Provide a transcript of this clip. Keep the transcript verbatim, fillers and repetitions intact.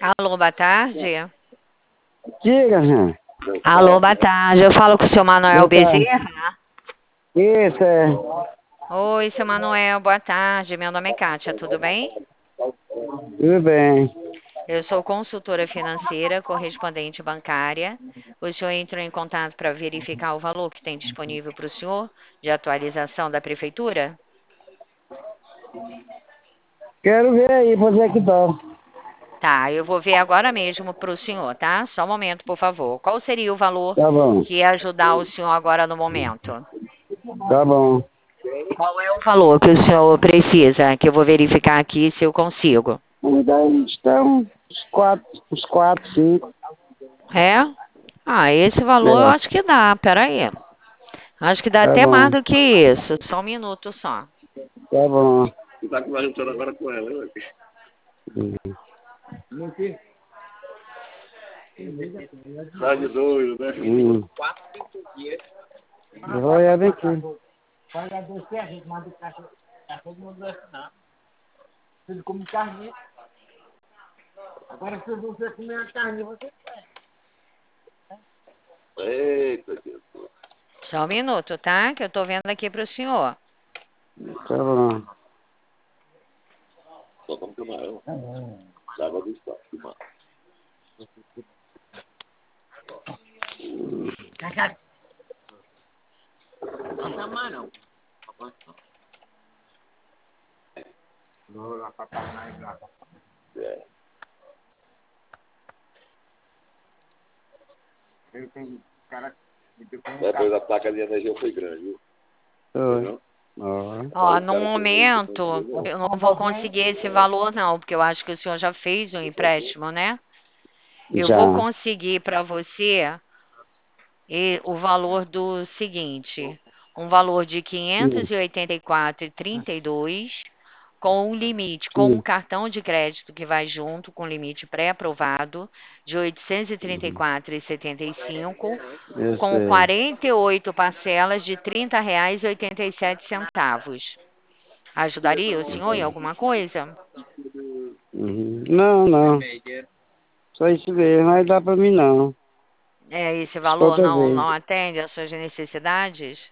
Alô, boa tarde. Diga, Jean. Alô, boa tarde. Eu falo com o seu Manuel Boa tarde. Bezerra. Isso, é. Oi, seu Manuel, boa tarde. Meu nome é Kátia, tudo bem? Tudo bem. Eu sou consultora financeira, correspondente bancária. O senhor entrou em contato para verificar o valor que tem disponível para o senhor de atualização da prefeitura? Quero ver aí, quanto é que tá. Tá, eu vou ver agora mesmo para o senhor, tá? Só um momento, por favor. Qual seria o valor Tá bom. que ia ajudar o senhor agora no momento? Tá bom. Qual é o valor que o senhor precisa? Que eu vou verificar aqui se eu consigo. Daí estão uns quatro, uns quatro, cinco. É? Ah, esse valor eu É, acho que dá. Pera aí. Acho que dá tá até mais bom. do que isso. Só um minuto só. Tá bom. Você tá conversando agora com ela, né? Uhum. Tá de doido, né? Hum. Eu vou olhar bem aqui. Eita, Jesus. Só um minuto, tá? Que eu tô vendo aqui pro senhor. Tá bom. Só como camarão. Dava do espaço, mano. É. Depois a placa de energia foi grande, viu? Oi. Entendeu? Ó. Ó, Vários no caras foram aí, você momento, entendeu? eu não vou conseguir esse valor não, porque eu acho que o senhor já fez um empréstimo, né? Eu vou Já. conseguir para você e o valor do seguinte, um valor de Hum. quinhentos e oitenta e quatro vírgula trinta e dois com um limite, com um Hum. cartão de crédito que vai junto com limite pré-aprovado de oitocentos e trinta e Uhum. quatro vírgula setenta e cinco, Eu com sei. quarenta e oito parcelas de trinta reais e oitenta e sete centavos. Ajudaria o senhor em alguma coisa? Uhum. Não, não. Só isso mesmo, mas dá pra mim não. É, esse Acho que valor outra não, vez. não atende às suas necessidades?